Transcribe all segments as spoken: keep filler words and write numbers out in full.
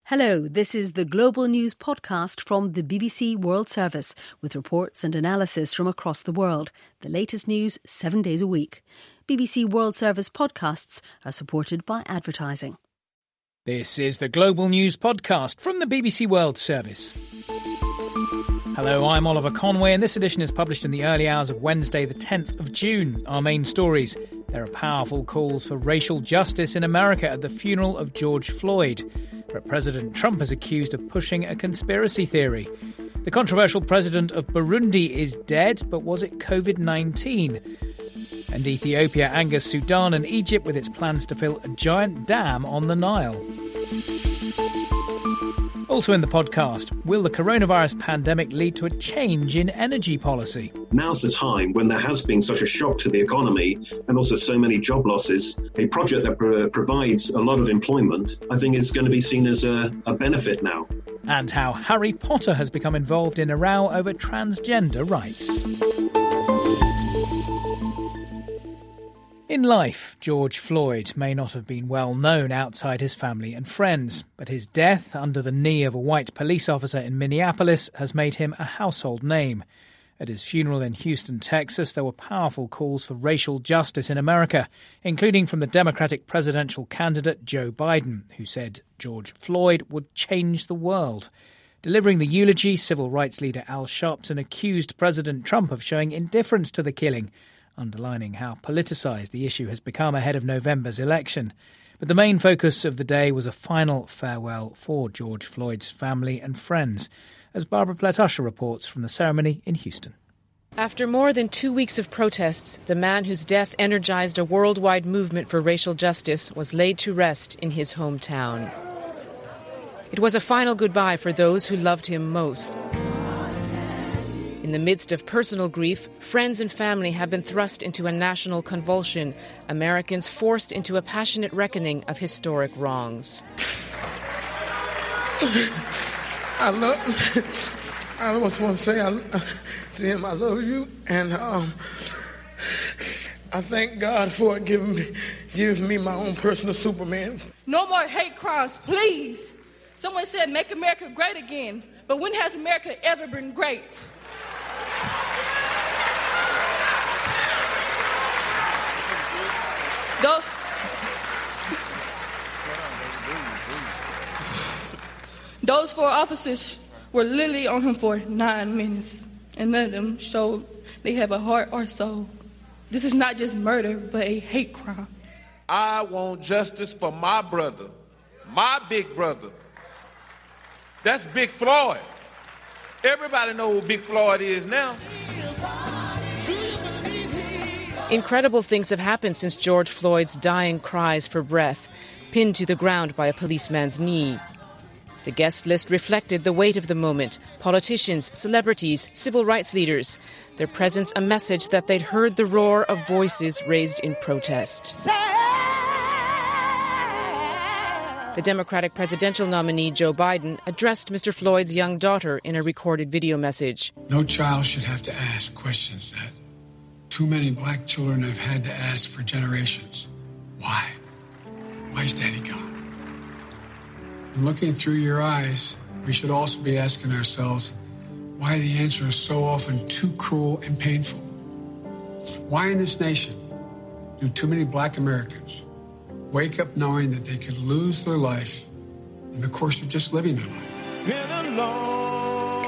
Hello, this is the Global News podcast from the B B C World Service with reports and analysis from across the world. The latest news seven days a week. B B C World Service podcasts are supported by advertising. This is the Global News podcast from the B B C World Service. Hello, I'm Oliver Conway and this edition is published in the early hours of Wednesday the tenth of June. Our main stories. There are powerful calls for racial justice in America at the funeral of George Floyd. But President Trump is accused of pushing a conspiracy theory. The controversial president of Burundi is dead, but was it covid nineteen? And Ethiopia angers Sudan and Egypt with its plans to fill a giant dam on the Nile. Also in the podcast, will the coronavirus pandemic lead to a change in energy policy? Now's the time when there has been such a shock to the economy and also so many job losses. A project that pro- provides a lot of employment, I think is going to be seen as a, a benefit now. And how Harry Potter has become involved in a row over transgender rights. In life, George Floyd may not have been well known outside his family and friends, but his death under the knee of a white police officer in Minneapolis has made him a household name. At his funeral in Houston, Texas, there were powerful calls for racial justice in America, including from the Democratic presidential candidate Joe Biden, who said George Floyd would change the world. Delivering the eulogy, civil rights leader Al Sharpton accused President Trump of showing indifference to the killing, underlining how politicised the issue has become ahead of November's election. But the main focus of the day was a final farewell for George Floyd's family and friends, as Barbara Plett-Usher reports from the ceremony in Houston. After more than two weeks of protests, the man whose death energized a worldwide movement for racial justice was laid to rest in his hometown. It was a final goodbye for those who loved him most. In the midst of personal grief, friends and family have been thrust into a national convulsion, Americans forced into a passionate reckoning of historic wrongs. I love. I just want to say I, to him, I love you, and um, I thank God for giving me, giving me my own personal Superman. No more hate crimes, please. Someone said, "Make America great again," but when has America ever been great? Those, those four officers were literally on him for nine minutes, and none of them showed they have a heart or soul. This is not just murder, but a hate crime. I want justice for my brother, my big brother. That's Big Floyd. Everybody knows who Big Floyd is now. Incredible things have happened since George Floyd's dying cries for breath, pinned to the ground by a policeman's knee. The guest list reflected the weight of the moment. Politicians, celebrities, civil rights leaders. Their presence a message that they'd heard the roar of voices raised in protest. The Democratic presidential nominee Joe Biden addressed Mister Floyd's young daughter in a recorded video message. No child should have to ask questions that too many black children have had to ask for generations. Why? Why's Daddy gone? And looking through your eyes, we should also be asking ourselves why the answer is so often too cruel and painful. Why in this nation do too many black Americans wake up knowing that they could lose their life in the course of just living their life? Been a long,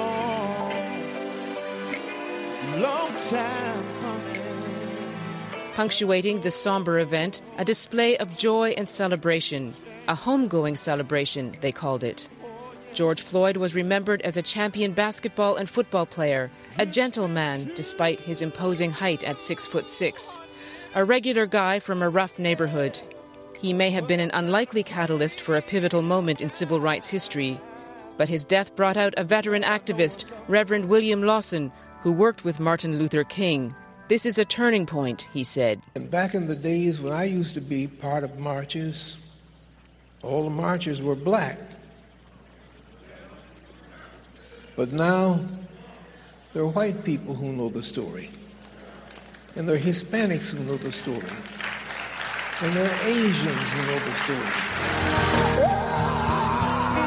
long time coming. Punctuating the somber event, a display of joy and celebration. A homegoing celebration, they called it. George Floyd was remembered as a champion basketball and football player, a gentleman despite his imposing height at six foot six. A regular guy from a rough neighborhood. He may have been an unlikely catalyst for a pivotal moment in civil rights history, but his death brought out a veteran activist, Reverend William Lawson, who worked with Martin Luther King. This is a turning point, he said. And back in the days when I used to be part of marches, all the marchers were black. But now, there are white people who know the story. And there are Hispanics who know the story. And there are Asians who know the story.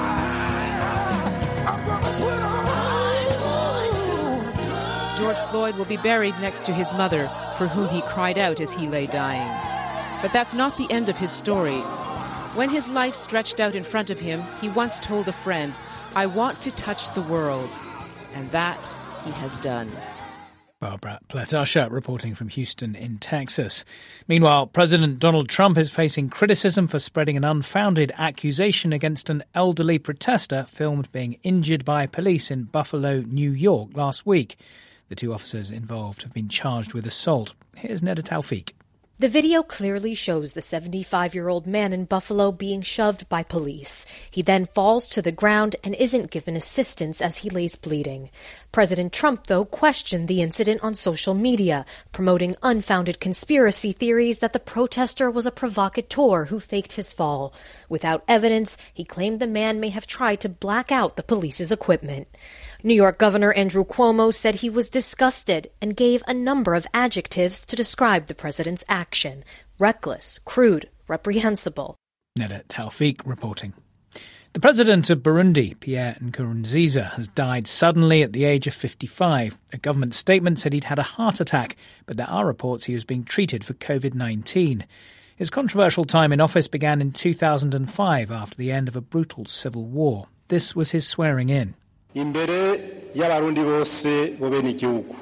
George Floyd will be buried next to his mother, for whom he cried out as he lay dying. But that's not the end of his story. When his life stretched out in front of him, he once told a friend, "I want to touch the world." And that he has done. Barbara Platasha reporting from Houston in Texas. Meanwhile, President Donald Trump is facing criticism for spreading an unfounded accusation against an elderly protester filmed being injured by police in Buffalo, New York last week. The two officers involved have been charged with assault. Here's Neda Tawfiq. The video clearly shows the seventy-five-year-old man in Buffalo being shoved by police. He then falls to the ground and isn't given assistance as he lays bleeding. President Trump, though, questioned the incident on social media, promoting unfounded conspiracy theories that the protester was a provocateur who faked his fall. Without evidence, he claimed the man may have tried to black out the police's equipment. New York Governor Andrew Cuomo said he was disgusted and gave a number of adjectives to describe the president's action: reckless, crude, reprehensible. Neda Tawfiq reporting. The president of Burundi, Pierre Nkurunziza, has died suddenly at the age of fifty-five. A government statement said he'd had a heart attack, but there are reports he was being treated for covid nineteen. His controversial time in office began in two thousand five after the end of a brutal civil war. This was his swearing in. Imbere y'abarundi bose bo bene igihugu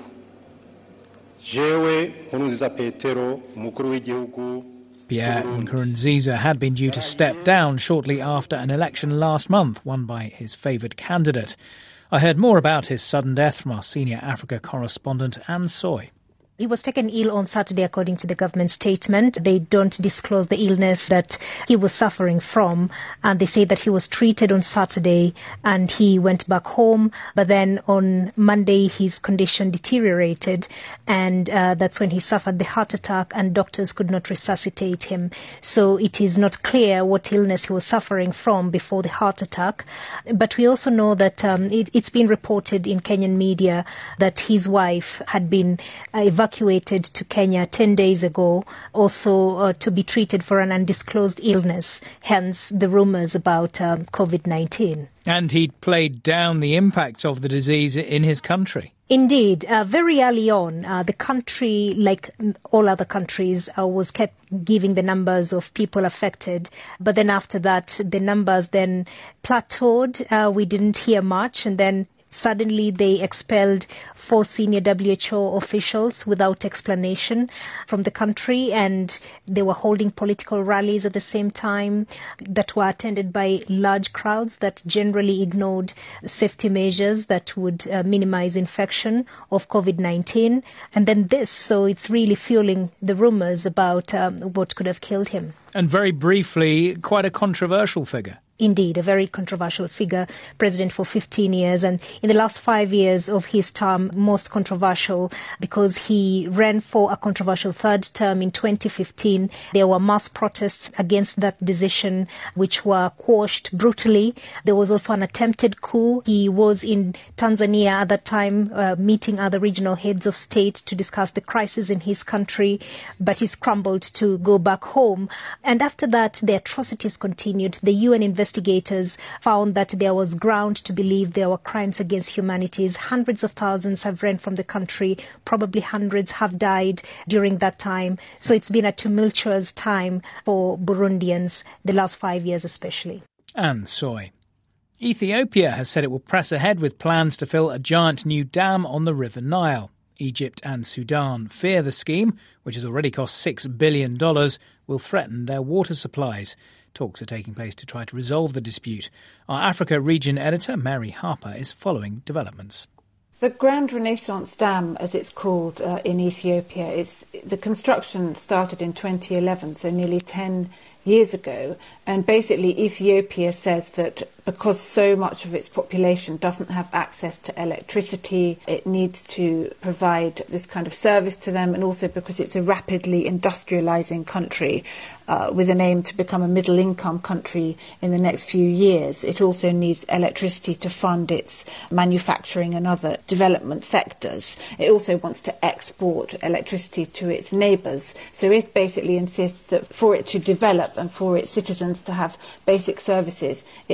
jewe Nkurunziza Petero umukuru w'igihugu. Pierre Nkurunziza had been due to step down shortly after an election last month won by his favoured candidate. I heard more about his sudden death from our senior Africa correspondent Anne Soy. He was taken ill on Saturday, according to the government statement. They don't disclose the illness that he was suffering from. And they say that he was treated on Saturday and he went back home. But then on Monday, his condition deteriorated. And uh, that's when he suffered the heart attack and doctors could not resuscitate him. So it is not clear what illness he was suffering from before the heart attack. But we also know that um, it, it's been reported in Kenyan media that his wife had been uh, evacuated evacuated to Kenya ten days ago, also uh, to be treated for an undisclosed illness, hence the rumours about um, covid nineteen. And he'd played down the impact of the disease in his country. Indeed. Uh, very early on, uh, the country, like all other countries, uh, was kept giving the numbers of people affected. But then after that, the numbers then plateaued. Uh, we didn't hear much. And then suddenly they expelled four senior W H O officials without explanation from the country, and they were holding political rallies at the same time that were attended by large crowds that generally ignored safety measures that would uh, minimize infection of covid nineteen. And then this, so it's really fueling the rumours about um, what could have killed him. And very briefly, quite a controversial figure. Indeed, a very controversial figure, president for fifteen years, and in the last five years of his term, most controversial because he ran for a controversial third term in twenty fifteen. There were mass protests against that decision, which were quashed brutally. There was also an attempted coup. He was in Tanzania at that time, uh, meeting other regional heads of state to discuss the crisis in his country, but he scrambled to go back home. And after that, the atrocities continued. The U N investigators Investigators found that there was ground to believe there were crimes against humanity. Hundreds of thousands have ran from the country. Probably hundreds have died during that time. So it's been a tumultuous time for Burundians, the last five years especially. And Soy. Ethiopia has said it will press ahead with plans to fill a giant new dam on the River Nile. Egypt and Sudan fear the scheme, which has already cost six billion dollars, will threaten their water supplies. Talks are taking place to try to resolve the dispute. Our Africa region editor, Mary Harper, is following developments. The Grand Renaissance Dam, as it's called uh, in Ethiopia, is the construction started in twenty eleven, so nearly ten years ago. And basically Ethiopia says that because so much of its population doesn't have access to electricity, it needs to provide this kind of service to them, and also because it's a rapidly industrializing country uh, with an aim to become a middle-income country in the next few years. It also needs electricity to fund its manufacturing and other development sectors. It also wants to export electricity to its neighbours. So it basically insists that for it to develop and for its citizens to have basic services, it absolutely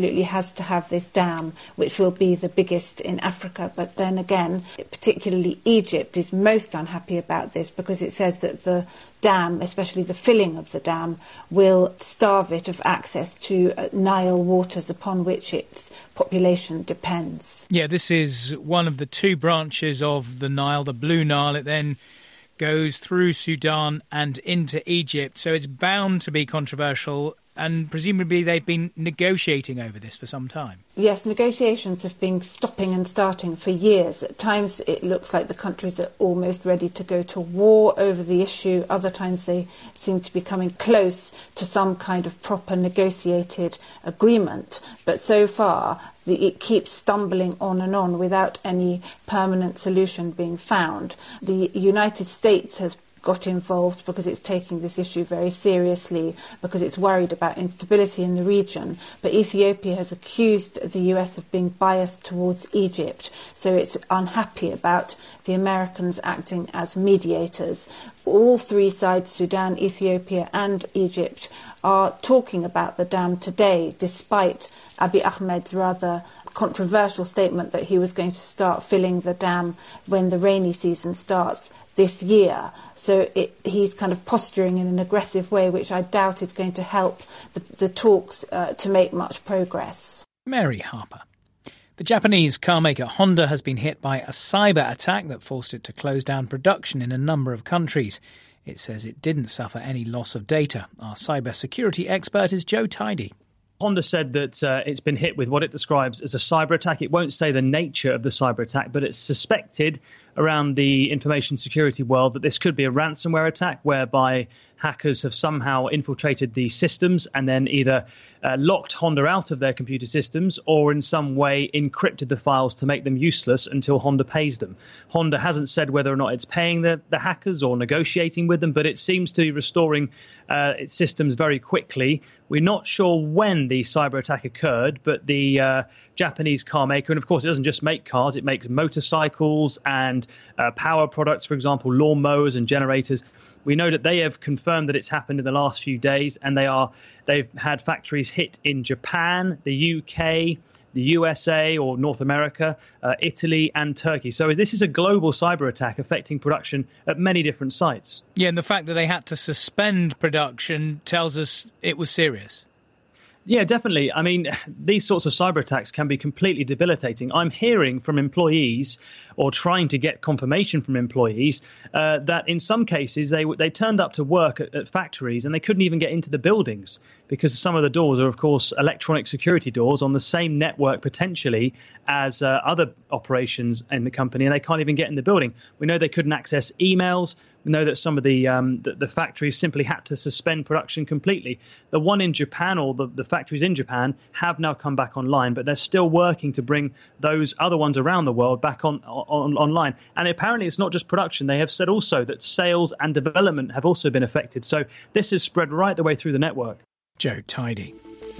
absolutely has to have this dam, which will be the biggest in Africa. But then again, particularly Egypt is most unhappy about this because it says that the dam, especially the filling of the dam, will starve it of access to uh, Nile waters upon which its population depends. Yeah, this is one of the two branches of the Nile, the Blue Nile. It then goes through Sudan and into Egypt, so it's bound to be controversial. And presumably they've been negotiating over this for some time. Yes, negotiations have been stopping and starting for years. At times it looks like the countries are almost ready to go to war over the issue. Other times they seem to be coming close to some kind of proper negotiated agreement. But so far the, it keeps stumbling on and on without any permanent solution being found. The United States has got involved because it's taking this issue very seriously, because it's worried about instability in the region. But Ethiopia has accused the U S of being biased towards Egypt, so it's unhappy about the Americans acting as mediators. All three sides, Sudan, Ethiopia and Egypt, are talking about the dam today, despite Abiy Ahmed's rather controversial statement that he was going to start filling the dam when the rainy season starts this year. So it, he's kind of posturing in an aggressive way, which I doubt is going to help the, the talks uh, to make much progress. Mary Harper. The Japanese car maker Honda has been hit by a cyber attack that forced it to close down production in a number of countries. It says it didn't suffer any loss of data. Our cyber security expert is Joe Tidy. Honda said that uh, it's been hit with what it describes as a cyber attack. It won't say the nature of the cyber attack, but it's suspected around the information security world that this could be a ransomware attack whereby hackers have somehow infiltrated the systems and then either uh, locked Honda out of their computer systems or in some way encrypted the files to make them useless until Honda pays them. Honda hasn't said whether or not it's paying the, the hackers or negotiating with them, but it seems to be restoring uh, its systems very quickly. We're not sure when the cyber attack occurred, but the uh, Japanese car maker, and of course it doesn't just make cars, it makes motorcycles and uh, power products, for example, lawn mowers and generators. We know that they have confirmed that it's happened in the last few days, and they are they've had factories hit in Japan, the U K, the U S A or North America, uh, Italy and Turkey. So this is a global cyber attack affecting production at many different sites. Yeah, and the fact that they had to suspend production tells us it was serious. Yeah, definitely. I mean, these sorts of cyber attacks can be completely debilitating. I'm hearing from employees or trying to get confirmation from employees uh, that in some cases they they turned up to work at, at factories and they couldn't even get into the buildings because some of the doors are, of course, electronic security doors on the same network potentially as uh, other operations in the company, and they can't even get in the building. We know they couldn't access emails. We know that some of the, um, the the factories simply had to suspend production completely. The one in Japan, or the, the factories in Japan, have now come back online, but they're still working to bring those other ones around the world back on, on online. And apparently it's not just production. They have said also that sales and development have also been affected. So this is spread right the way through the network. Joe Tidy.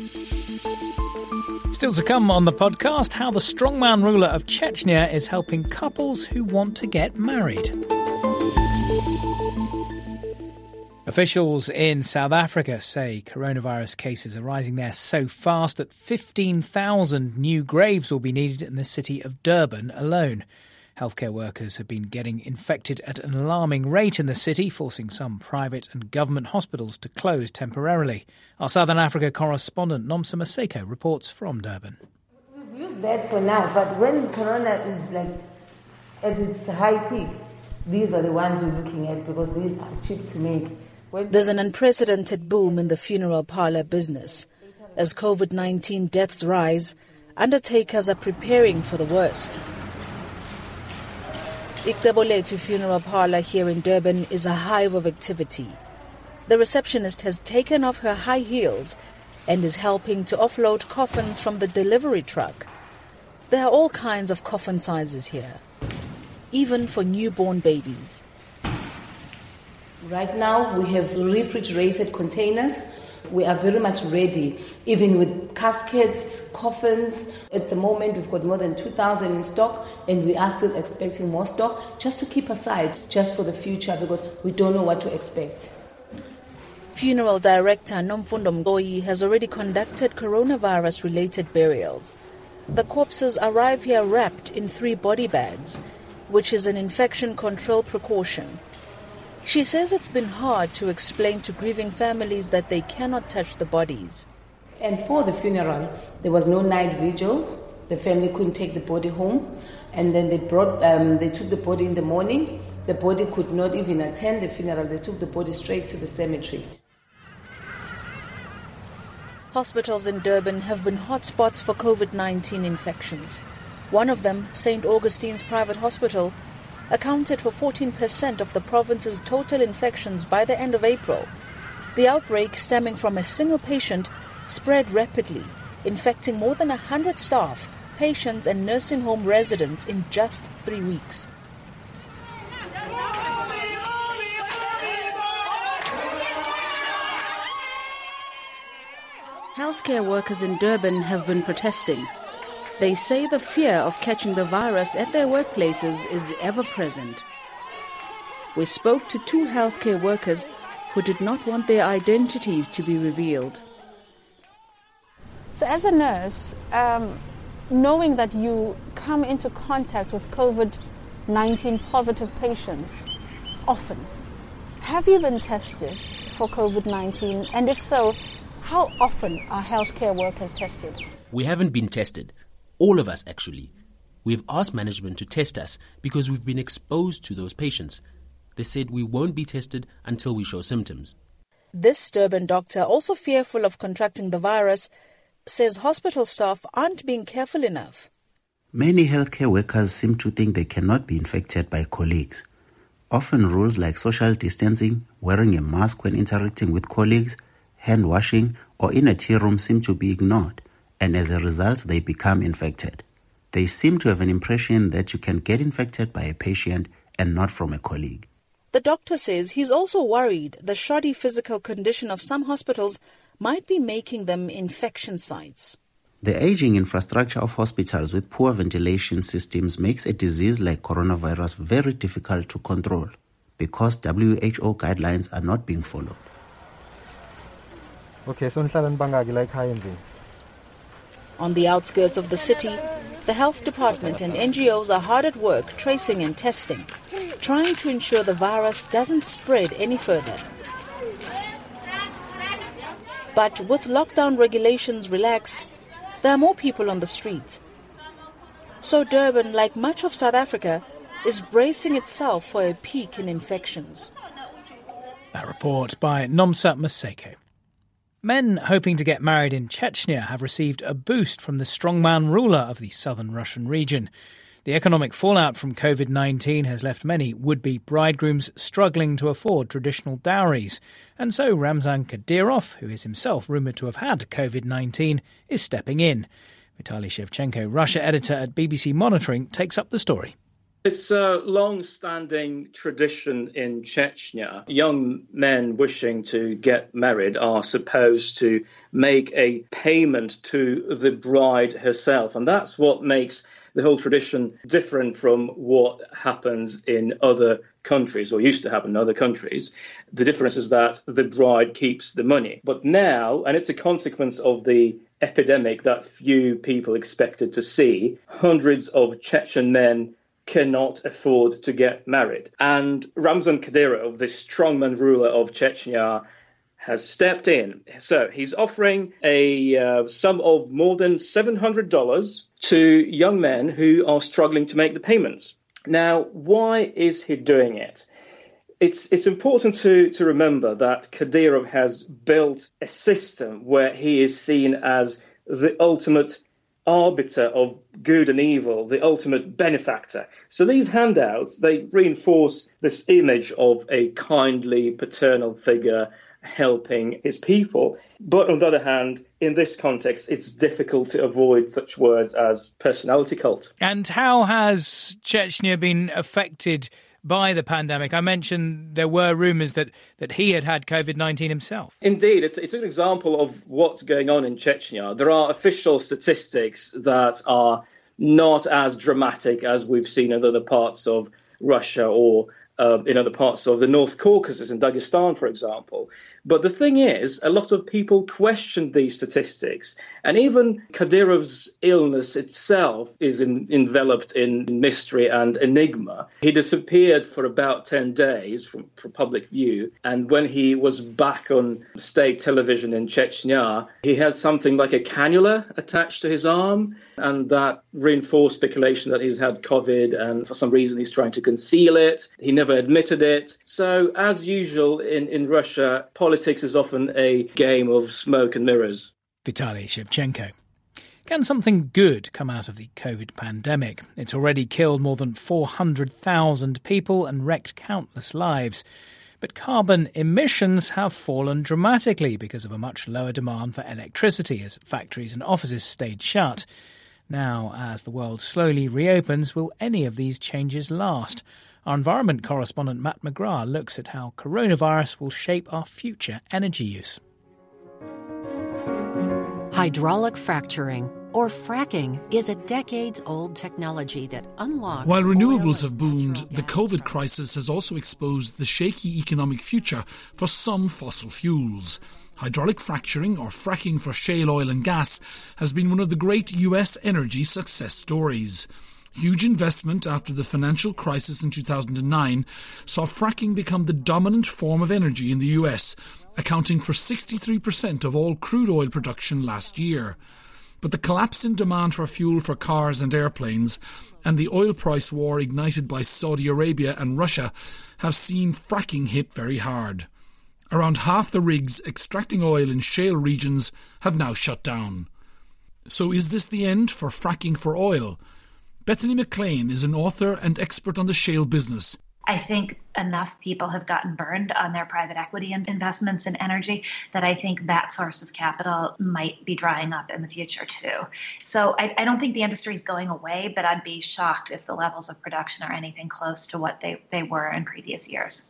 Still to come on the podcast, how the strongman ruler of Chechnya is helping couples who want to get married. Officials in South Africa say coronavirus cases are rising there so fast that fifteen thousand new graves will be needed in the city of Durban alone. Healthcare workers have been getting infected at an alarming rate in the city, forcing some private and government hospitals to close temporarily. Our Southern Africa correspondent Nomsa Maseko reports from Durban. We've used that for now, but when corona is like at its high peak, these are the ones we're looking at because these are cheap to make. There's an unprecedented boom in the funeral parlour business. As COVID nineteen deaths rise, undertakers are preparing for the worst. Icebolethu Funeral Parlour here in Durban is a hive of activity. The receptionist has taken off her high heels and is helping to offload coffins from the delivery truck. There are all kinds of coffin sizes here, even for newborn babies. Right now, we have refrigerated containers. We are very much ready, even with caskets, coffins. At the moment, we've got more than two thousand in stock, and we are still expecting more stock just to keep aside, just for the future, because we don't know what to expect. Funeral director Nomfundo Mgoyi has already conducted coronavirus-related burials. The corpses arrive here wrapped in three body bags, which is an infection control precaution. She says it's been hard to explain to grieving families that they cannot touch the bodies. And for the funeral, there was no night vigil. The family couldn't take the body home. And then they brought, um, they took the body in the morning. The body could not even attend the funeral. They took the body straight to the cemetery. Hospitals in Durban have been hotspots for COVID nineteen infections. One of them, Saint Augustine's Private Hospital, accounted for fourteen percent of the province's total infections by the end of April. The outbreak, stemming from a single patient, spread rapidly, infecting more than one hundred staff, patients and nursing home residents in just three weeks. Healthcare workers in Durban have been protesting. They say the fear of catching the virus at their workplaces is ever present. We spoke to two healthcare workers who did not want their identities to be revealed. So as a nurse, um, knowing that you come into contact with COVID nineteen positive patients often, have you been tested for COVID nineteen? And if so, how often are healthcare workers tested? We haven't been tested. All of us, actually. We've asked management to test us because we've been exposed to those patients. They said we won't be tested until we show symptoms. This Durban doctor, also fearful of contracting the virus, says hospital staff aren't being careful enough. Many healthcare workers seem to think they cannot be infected by colleagues. Often rules like social distancing, wearing a mask when interacting with colleagues, hand washing, or in a tea room seem to be ignored, and as a result they become infected. They seem to have an impression that you can get infected by a patient and not from a colleague. The doctor says he's also worried the shoddy physical condition of some hospitals might be making them infection sites. The aging infrastructure of hospitals with poor ventilation systems makes a disease like coronavirus very difficult to control because W H O guidelines are not being followed. Okay, so like on the outskirts of the city, the health department and N G Os are hard at work tracing and testing, trying to ensure the virus doesn't spread any further. But with lockdown regulations relaxed, there are more people on the streets. So Durban, like much of South Africa, is bracing itself for a peak in infections. That report by Nomsa Maseko. Men hoping to get married in Chechnya have received a boost from the strongman ruler of the southern Russian region. The economic fallout from COVID nineteen has left many would-be bridegrooms struggling to afford traditional dowries. And so Ramzan Kadyrov, who is himself rumoured to have had COVID nineteen, is stepping in. Vitaly Shevchenko, Russia editor at B B C Monitoring, takes up the story. It's a long-standing tradition in Chechnya. Young men wishing to get married are supposed to make a payment to the bride herself. And that's what makes the whole tradition different from what happens in other countries, or used to happen in other countries. The difference is that the bride keeps the money. But now, and it's a consequence of the epidemic that few people expected to see, hundreds of Chechen men cannot afford to get married. And Ramzan Kadyrov, the strongman ruler of Chechnya, has stepped in. So he's offering a uh, sum of more than seven hundred dollars to young men who are struggling to make the payments. Now, why is he doing it? It's it's important to, to remember that Kadyrov has built a system where he is seen as the ultimate arbiter of good and evil, the ultimate benefactor. So these handouts, they reinforce this image of a kindly paternal figure helping his people. But on the other hand, in this context, it's difficult to avoid such words as personality cult. And how has Chechnya been affected by the pandemic? I mentioned there were rumours that, that he had had COVID nineteen himself. Indeed, it's, it's an example of what's going on in Chechnya. There are official statistics that are not as dramatic as we've seen in other parts of Russia or uh, in other parts of the North Caucasus, in Dagestan, for example. But the thing is, a lot of people questioned these statistics. And even Kadyrov's illness itself is in, enveloped in mystery and enigma. He disappeared for about ten days from, from public view. And when he was back on state television in Chechnya, he had something like a cannula attached to his arm. And that reinforced speculation that he's had COVID, and for some reason he's trying to conceal it. He never admitted it. So, as usual in, in Russia, politics is often a game of smoke and mirrors. Vitaly Shevchenko. Can something good come out of the COVID pandemic? It's already killed more than four hundred thousand people and wrecked countless lives. But carbon emissions have fallen dramatically because of a much lower demand for electricity as factories and offices stayed shut. Now, as the world slowly reopens, will any of these changes last? Our environment correspondent Matt McGrath looks at how coronavirus will shape our future energy use. Hydraulic fracturing, or fracking, is a decades-old technology that unlocks... While renewables have boomed, the COVID crisis has also exposed the shaky economic future for some fossil fuels. Hydraulic fracturing, or fracking for shale oil and gas, has been one of the great U S energy success stories. Huge investment after the financial crisis in two thousand nine saw fracking become the dominant form of energy in the U S, accounting for sixty-three percent of all crude oil production last year. But the collapse in demand for fuel for cars and airplanes and the oil price war ignited by Saudi Arabia and Russia have seen fracking hit very hard. Around half the rigs extracting oil in shale regions have now shut down. So is this the end for fracking for oil? Bethany McLean is an author and expert on the shale business. I think enough people have gotten burned on their private equity investments in energy that I think that source of capital might be drying up in the future too. So I, I don't think the industry is going away, but I'd be shocked if the levels of production are anything close to what they, they were in previous years.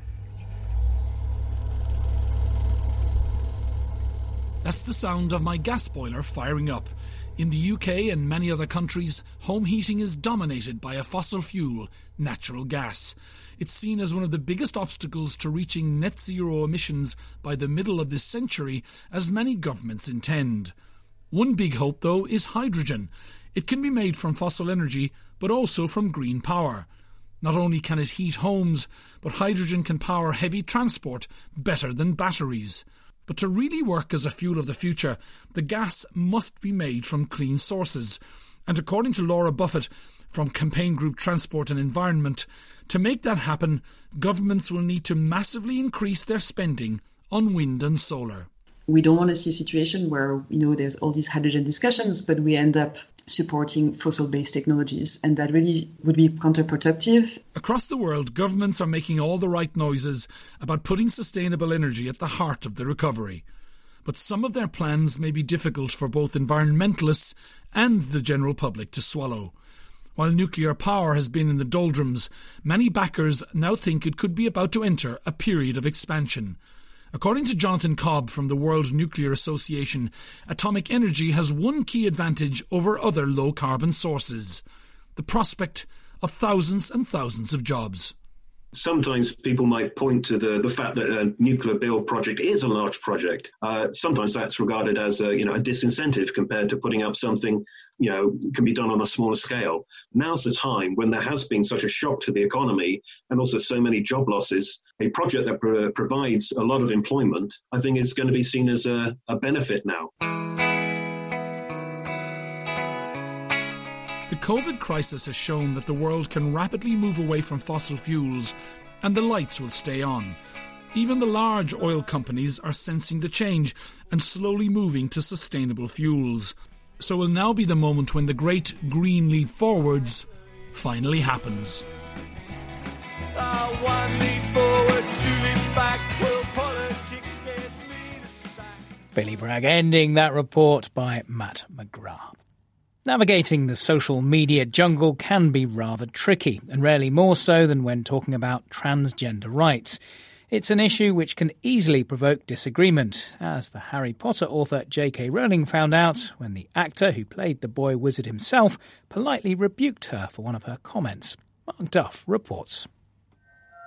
That's the sound of my gas boiler firing up. In the U K and many other countries, home heating is dominated by a fossil fuel, natural gas. It's seen as one of the biggest obstacles to reaching net zero emissions by the middle of this century, as many governments intend. One big hope, though, is hydrogen. It can be made from fossil energy, but also from green power. Not only can it heat homes, but hydrogen can power heavy transport better than batteries. But to really work as a fuel of the future, the gas must be made from clean sources. And according to Laura Buffett from Campaign Group Transport and Environment, to make that happen, governments will need to massively increase their spending on wind and solar. We don't want to see a situation where, you know, there's all these hydrogen discussions, but we end up supporting fossil-based technologies, and that really would be counterproductive. Across the world, governments are making all the right noises about putting sustainable energy at the heart of the recovery. But some of their plans may be difficult for both environmentalists and the general public to swallow. While nuclear power has been in the doldrums, many backers now think it could be about to enter a period of expansion. According to Jonathan Cobb from the World Nuclear Association, atomic energy has one key advantage over other low-carbon sources: the prospect of thousands and thousands of jobs. Sometimes people might point to the, the fact that a nuclear build project is a large project. Uh, sometimes that's regarded as a, you know, a disincentive compared to putting up something, you know, can be done on a smaller scale. Now's the time when there has been such a shock to the economy and also so many job losses. A project that pro- provides a lot of employment, I think, is going to be seen as a, a benefit now. The COVID crisis has shown that the world can rapidly move away from fossil fuels, and the lights will stay on. Even the large oil companies are sensing the change and slowly moving to sustainable fuels. So will now be the moment when the great green leap forwards finally happens. Uh, one leap forwards, two leaps back, will politics get me to sack? Billy Bragg ending that report by Matt McGrath. Navigating the social media jungle can be rather tricky, and rarely more so than when talking about transgender rights. It's an issue which can easily provoke disagreement, as the Harry Potter author J K Rowling found out when the actor who played the boy wizard himself politely rebuked her for one of her comments. Mark Duff reports.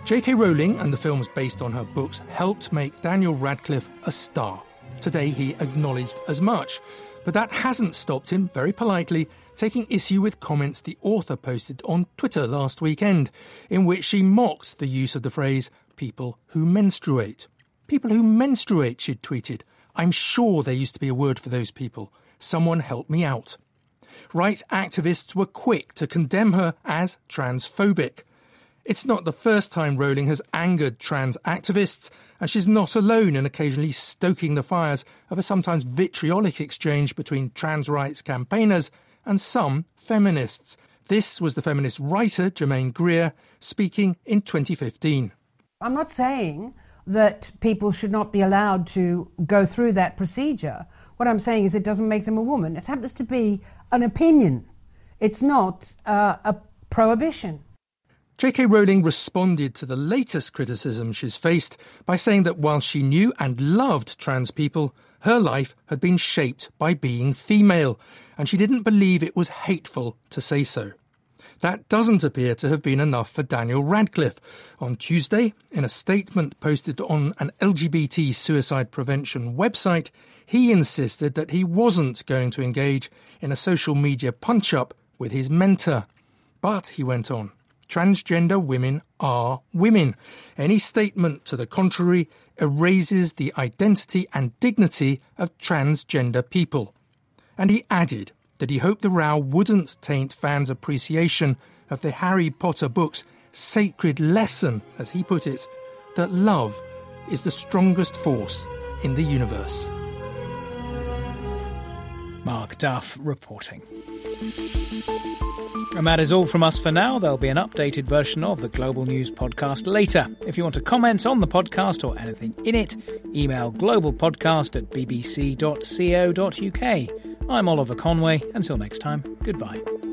J K Rowling and the films based on her books helped make Daniel Radcliffe a star. Today he acknowledged as much. But that hasn't stopped him, very politely, taking issue with comments the author posted on Twitter last weekend, in which she mocked the use of the phrase, people who menstruate. People who menstruate, she'd tweeted. I'm sure there used to be a word for those people. Someone help me out. Rights activists were quick to condemn her as transphobic. It's not the first time Rowling has angered trans activists, and she's not alone in occasionally stoking the fires of a sometimes vitriolic exchange between trans rights campaigners and some feminists. This was the feminist writer, Germaine Greer, speaking in twenty fifteen. I'm not saying that people should not be allowed to go through that procedure. What I'm saying is it doesn't make them a woman. It happens to be an opinion. It's not uh, a prohibition. J K Rowling responded to the latest criticism she's faced by saying that while she knew and loved trans people, her life had been shaped by being female, and she didn't believe it was hateful to say so. That doesn't appear to have been enough for Daniel Radcliffe. On Tuesday, in a statement posted on an L G B T suicide prevention website, he insisted that he wasn't going to engage in a social media punch-up with his mentor. But, he went on, transgender women are women. Any statement to the contrary erases the identity and dignity of transgender people. And he added that he hoped the row wouldn't taint fans' appreciation of the Harry Potter book's sacred lesson, as he put it, that love is the strongest force in the universe. Mark Duff reporting. And that is all from us for now. There'll be an updated version of the Global News podcast later. If you want to comment on the podcast or anything in it, email globalpodcast at b b c dot co dot u k. I'm Oliver Conway. Until next time, goodbye.